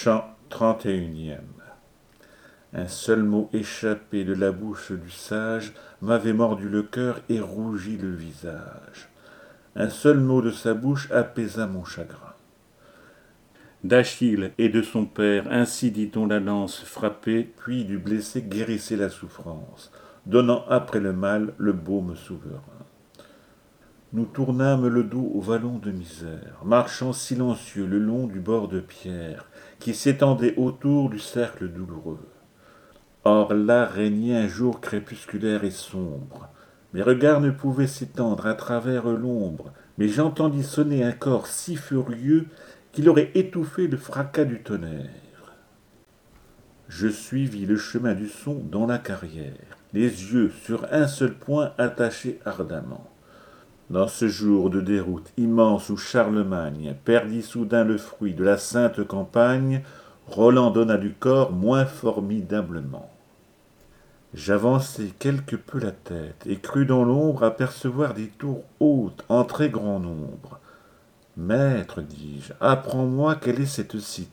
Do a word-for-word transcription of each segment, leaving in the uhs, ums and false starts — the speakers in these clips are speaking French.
Chant trente et unième. Un seul mot échappé de la bouche du sage m'avait mordu le cœur et rougi le visage. Un seul mot de sa bouche apaisa mon chagrin. D'Achille et de son père, ainsi dit-on la lance frappée, puis du blessé guérissait la souffrance, donnant après le mal le baume souverain. Nous tournâmes le dos au vallon de misère, marchant silencieux le long du bord de pierre, qui s'étendait autour du cercle douloureux. Or là régnait un jour crépusculaire et sombre. Mes regards ne pouvaient s'étendre à travers l'ombre, mais j'entendis sonner un corps si furieux qu'il aurait étouffé le fracas du tonnerre. Je suivis le chemin du son dans la carrière, les yeux sur un seul point attachés ardemment. Dans ce jour de déroute immense où Charlemagne perdit soudain le fruit de la sainte campagne, Roland donna du corps moins formidablement. J'avançai quelque peu la tête et crus dans l'ombre apercevoir des tours hautes en très grand nombre. « Maître, dis-je, apprends-moi quelle est cette cité. »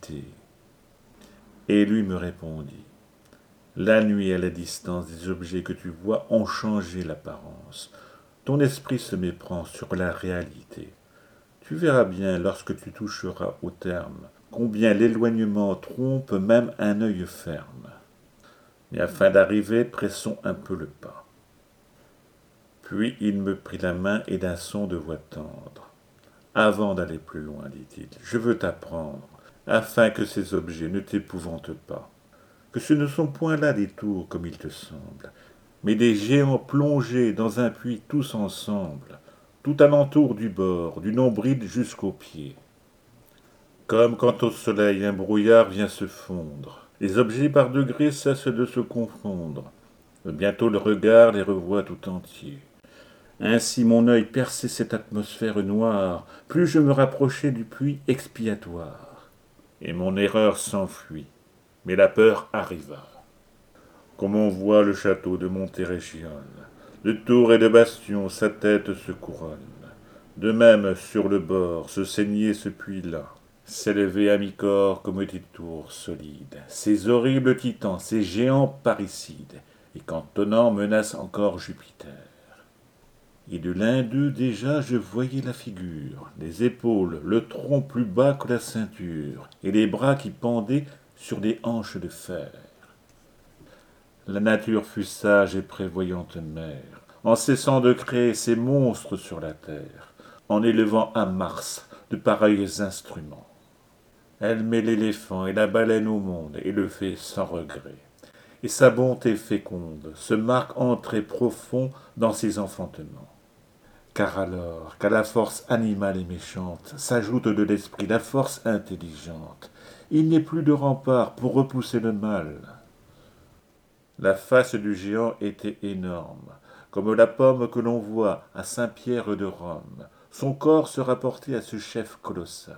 Et lui me répondit, « La nuit et la distance des objets que tu vois ont changé l'apparence. Ton esprit se méprend sur la réalité. Tu verras bien, lorsque tu toucheras au terme, combien l'éloignement trompe même un œil ferme. Mais afin d'arriver, pressons un peu le pas. » Puis il me prit la main et d'un son de voix tendre. « Avant d'aller plus loin, dit-il, je veux t'apprendre, afin que ces objets ne t'épouvantent pas, que ce ne sont point là des tours comme il te semble, mais des géants plongés dans un puits tous ensemble, tout alentour du bord, du nombril jusqu'aux pieds. Comme quand au soleil un brouillard vient se fondre, les objets par degrés cessent de se confondre. Bientôt le regard les revoit tout entiers. Ainsi mon œil perçait cette atmosphère noire, plus je me rapprochais du puits expiatoire. Et mon erreur s'enfuit, mais la peur arriva. Comme on voit le château de Montérégion, de tours et de bastions sa tête se couronne. De même, sur le bord, se saignait ce puits-là, s'élevait à mi-corps comme des tours solides, ces horribles titans, ces géants parricides, et cantonnant menacent encore Jupiter. Et de l'un d'eux déjà je voyais la figure, les épaules, le tronc plus bas que la ceinture, et les bras qui pendaient sur des hanches de fer. La nature fut sage et prévoyante mère, en cessant de créer ces monstres sur la terre, en élevant à Mars de pareils instruments. Elle met l'éléphant et la baleine au monde et le fait sans regret. Et sa bonté féconde se marque en traits profonds dans ses enfantements. Car alors qu'à la force animale et méchante s'ajoute de l'esprit la force intelligente, il n'est plus de rempart pour repousser le mal. La face du géant était énorme, comme la pomme que l'on voit à Saint-Pierre de Rome. Son corps se rapportait à ce chef colossal.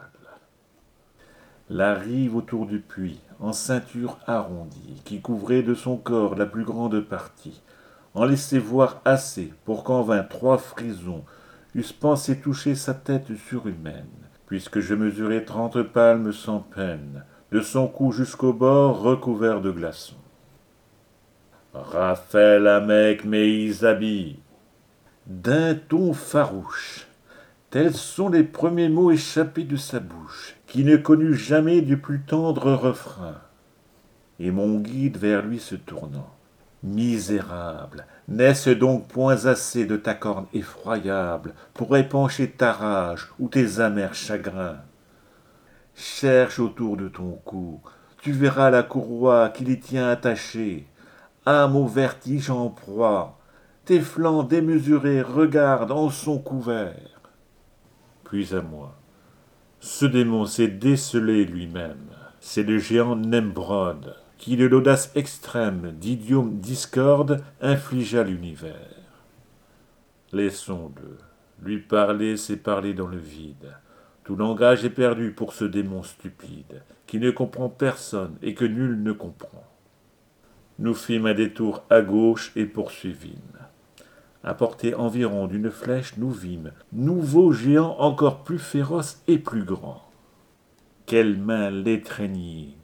La rive autour du puits, en ceinture arrondie, qui couvrait de son corps la plus grande partie, en laissait voir assez pour qu'en vain trois frisons eussent pensé toucher sa tête surhumaine, puisque je mesurais trente palmes sans peine, de son cou jusqu'au bord recouvert de glaçons. Raphaël Amec Meisabi, d'un ton farouche, tels sont les premiers mots échappés de sa bouche, qui ne connut jamais du plus tendre refrain. Et mon guide vers lui se tournant. Misérable, n'est-ce donc point assez de ta corne effroyable pour épancher ta rage ou tes amers chagrins? Cherche autour de ton cou, tu verras la courroie qui l'y tient attachée. Âme au vertige en proie, tes flancs démesurés regardent en son couvert. Puis à moi, ce démon s'est décelé lui-même, c'est le géant Nembrod, qui de l'audace extrême d'idiome discorde infligea l'univers. Laissons-le, lui parler c'est parler dans le vide. Tout langage est perdu pour ce démon stupide, qui ne comprend personne et que nul ne comprend. Nous fîmes un détour à gauche et poursuivîmes. À portée environ d'une flèche, nous vîmes nouveau géant encore plus féroce et plus grand. Quelle main l'étreignit,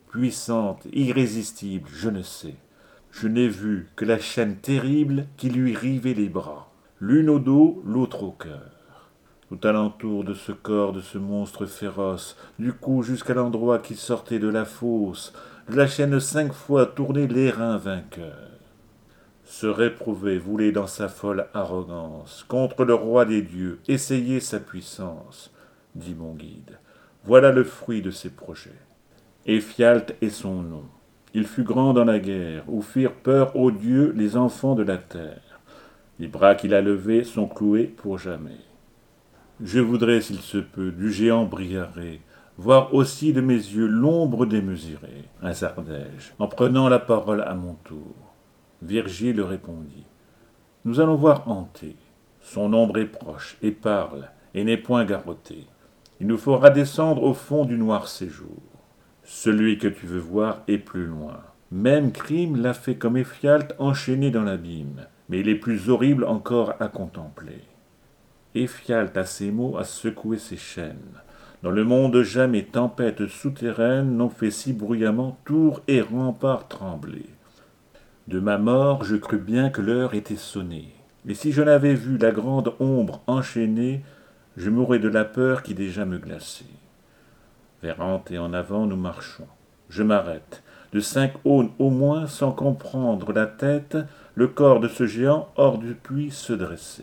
puissante, irrésistible, je ne sais. Je n'ai vu que la chaîne terrible qui lui rivait les bras, l'une au dos, l'autre au cœur. Tout alentour de ce corps de ce monstre féroce, du cou jusqu'à l'endroit qui sortait de la fosse, de la chaîne cinq fois tournée l'airain vainqueur. Se réprouver voulait dans sa folle arrogance, contre le roi des dieux, essayer sa puissance, dit mon guide. Voilà le fruit de ses projets. Éphialte est son nom. Il fut grand dans la guerre, où firent peur aux dieux les enfants de la terre. Les bras qu'il a levés sont cloués pour jamais. Je voudrais, s'il se peut, du géant Briarée, voir aussi de mes yeux l'ombre démesurée, hasardai-je, en prenant la parole à mon tour. Virgile répondit. Nous allons voir Anté. Son ombre est proche, et parle, et n'est point garrottée. Il nous fera descendre au fond du noir séjour. Celui que tu veux voir est plus loin. Même crime l'a fait comme Éphialte enchaîné dans l'abîme, mais il est plus horrible encore à contempler. Éphialte à ces mots a secoué ses chaînes. Dans le monde jamais tempête souterraine n'ont fait si bruyamment tours et remparts trembler. De ma mort, je crus bien que l'heure était sonnée, et si je n'avais vu la grande ombre enchaînée, je mourrais de la peur qui déjà me glaçait. Vers Anté en avant nous marchons. Je m'arrête. De cinq aunes au moins, sans comprendre la tête, le corps de ce géant hors du puits se dressait.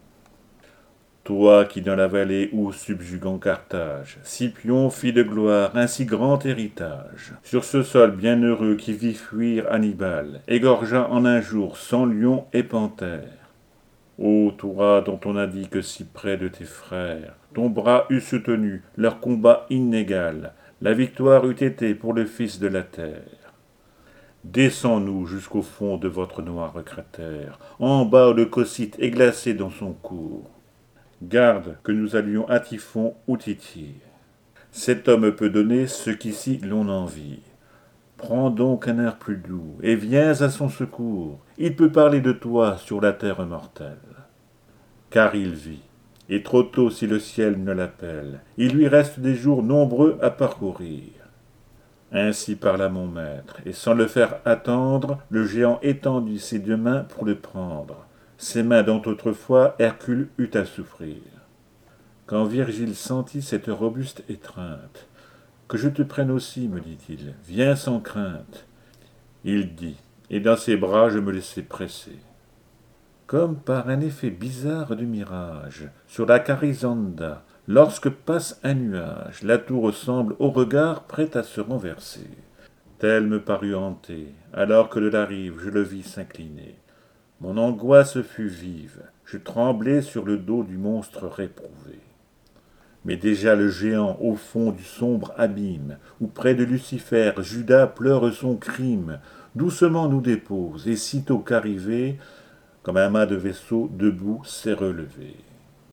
Toi qui dans la vallée où subjuguant Carthage, Scipion fit de gloire un si grand héritage, sur ce sol bienheureux qui vit fuir Hannibal, égorgea en un jour cent lions et panthères. Ô toi dont on a dit que si près de tes frères, ton bras eût soutenu leur combat inégal, la victoire eût été pour le fils de la terre. Descends-nous jusqu'au fond de votre noir cratère, en bas le Cocyte est glacé dans son cours. Garde que nous allions à Typhon ou Tityre. Cet homme peut donner ce qu'ici l'on envie. Prends donc un air plus doux et viens à son secours. Il peut parler de toi sur la terre mortelle. Car il vit, et trop tôt si le ciel ne l'appelle, il lui reste des jours nombreux à parcourir. Ainsi parla mon maître, et sans le faire attendre, le géant étendit ses deux mains pour le prendre. Ces mains dont autrefois Hercule eut à souffrir. Quand Virgile sentit cette robuste étreinte, « Que je te prenne aussi, me dit-il, viens sans crainte. » Il dit, et dans ses bras je me laissai presser. Comme par un effet bizarre de mirage, sur la Carizanda, lorsque passe un nuage, la tour semble au regard prête à se renverser. Tel me parut Anté, alors que de la rive je le vis s'incliner. Mon angoisse fut vive, je tremblai sur le dos du monstre réprouvé. Mais déjà le géant, au fond du sombre abîme, où près de Lucifer, Judas pleure son crime, doucement nous dépose, et sitôt qu'arrivé, comme un mât de vaisseau, debout s'est relevé.